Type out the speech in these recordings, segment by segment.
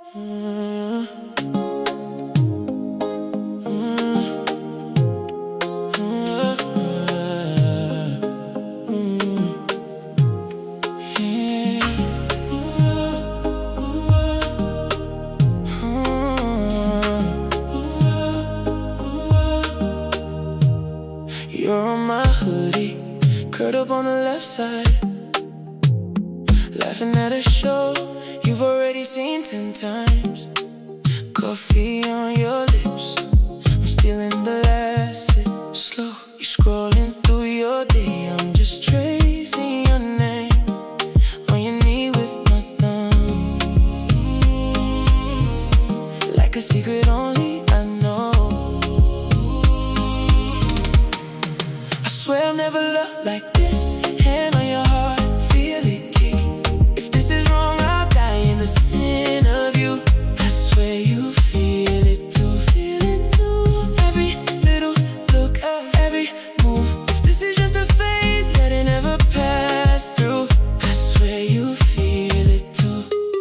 You're on my hoodie, curled up on the left side, laughing at a show you've already seen 10 times. Coffee on your lips, I'm stealing the last sip. Slow, you're scrolling through your day, I'm just tracing your name on your knee with my thumb, like a secret only I know. I swear I've never loved like this. Hand on your heart, feel it kick. If this is wrong, I'll die in the sin of you. I swear you feel it too, feel it too. Every little look, every move. If this is just a phase, let it never pass through. I swear you feel it too.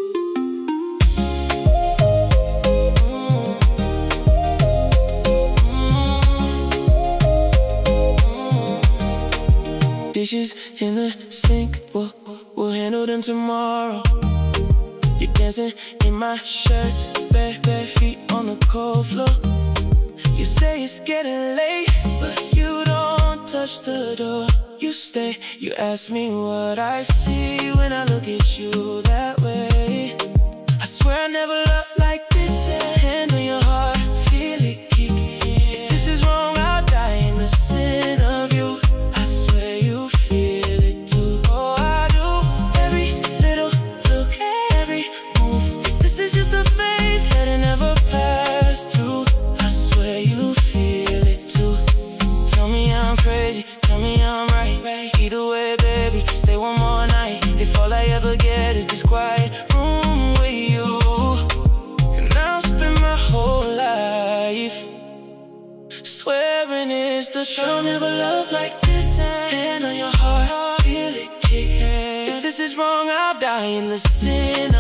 Dishes in the sink, we'll handle them tomorrow. You're dancing in my shirt, bare feet on the cold floor. You say it's getting late, but you don't touch the door. You stay, you ask me what I see when I look at you that way. I swear I never loved like this. Hand on your heart, feel it kick. If this is wrong, I'll die in the sin of you. I swear you feel it too. Oh, I do. Every little look, every move. If this is just a phase, let it never pass through. I swear you feel it too. Tell me I'm crazy, tell me I'm right. Either way, baby, stay one more night. If all I ever get is this quiet room with you, and I'll spend my whole life swearing it's the truth. I'll never love like this. Hand on your heart, feel it kick. If this is wrong, I'll die in the sin